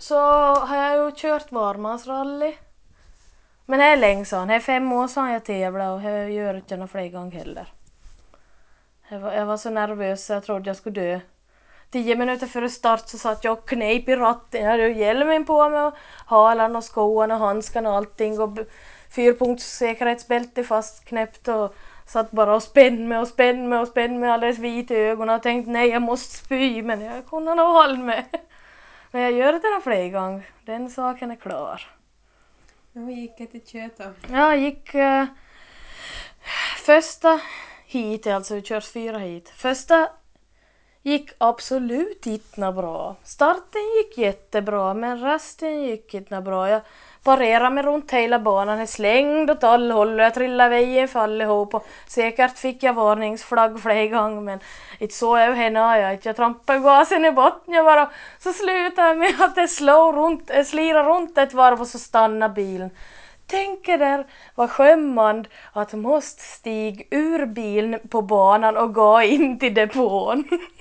så har jag ju kört varmansrally. Men det är länge sedan. Det är 5 år sedan jag tävlade och jag gör inte några fler gånger heller. Jag var så nervös så jag trodde jag skulle dö. 10 minuter före start så satt jag och knep i ratten. Jag hade ju hjälmen på mig och halan och skoarna och handskarna och allting. Och 4-punktssäkerhetsbälte fastknäppt och satt bara och spänn mig alldeles vit i ögonen och tänkte nej jag måste spy men jag kunde nog hålla mig. Men jag gör det några fler gånger. Den saken är klar. Hur gick det till Köta? Jag gick första hit, alltså vi körs 4 hit. Första gick absolut inte bra. Starten gick jättebra men resten gick inte bra. Jag parerade mig runt hela banan, jag slängde åt alla håll och jag trillade vägen för allihop. Och säkert fick jag varningsflagg flera gånger men inte så jag henne. Jag trampade gasen i botten jag bara. Så slutade jag med att jag slirade runt ett varv och så stannade bilen. Tänker där var skämmande att måste stiga ur bilen på banan och gå in till depån.